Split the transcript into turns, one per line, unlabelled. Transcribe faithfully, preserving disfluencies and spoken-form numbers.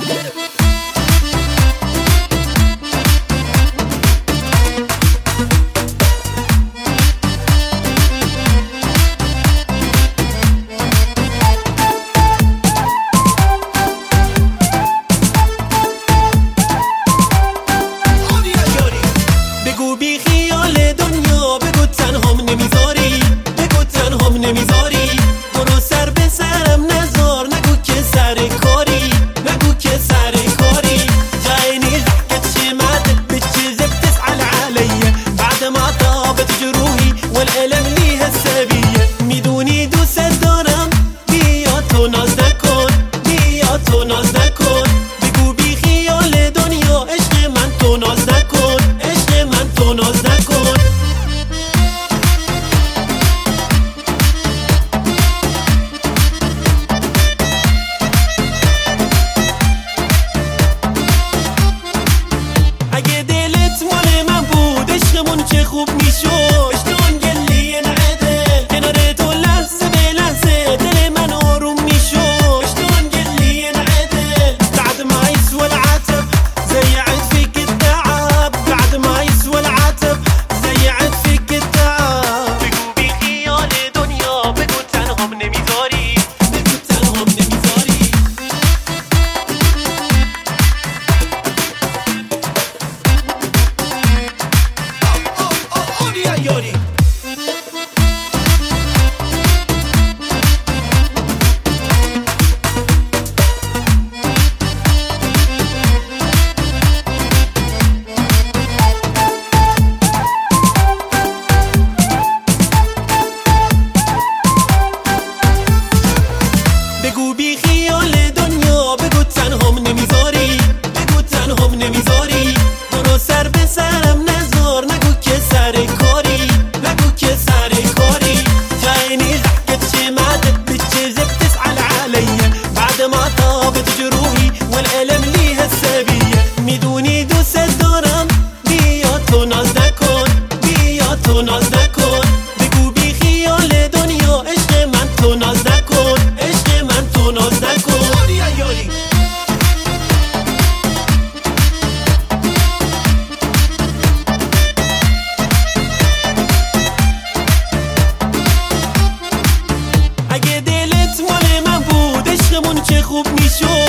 بگو بی خیال دنیا، بگو تنهام نمیذاری، بگو تنهام نمیذاری. برو سر به سرم نزار، نگو که سر کاری، نگو که سر کاری. جايني ضحكة شماتك بالجزء بتسأل علي بعد ما طابت جروحي والألم ليها السبية. میدونی دوست دارم، بیا تو ناز نکن، بیا تو ناز نکن. بگو بی خیال دنیا، عشق من تو ناز نکن، عشق من تو ناز نکن. اگه دلت مال من بود عشقمون چه خوب میشد. اشتون گلی نعدل کنار تو لحظه به لحظه دل من آروم میشد. اشتون گلی نعدل بعد ما يسوى العتب زيعت فيك التعب، بعد ما يسوى العتب زيعت فيك التعب. بگو بی خیال دنیا، بگو تنهام نمیذاری، بگو تنهام نمیذاری. یاری بگو بی خیال دنیا، بگو تنهام نمیذاری، بگو تنهام نمیذاری. برو سر به سرم نزار، نگو که سر کاری، نگو که سر کاری. جايني ضحكة شماتك بالجزء بتسأل علي بعد ما طابت جروحي والألم ليها السبية. میدونی دوست دارم، بیا تو ناز نکن، بیا تو ناز نکن. بگو بی خیال دنیا، عشق من تو ناز نکن، عشق من تو ناز نکن. اگه دلت مال من بود عشقمون چه خوب میشد.